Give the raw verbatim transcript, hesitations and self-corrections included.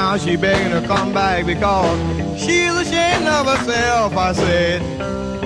now she begging to come back because she's ashamed of herself. I said,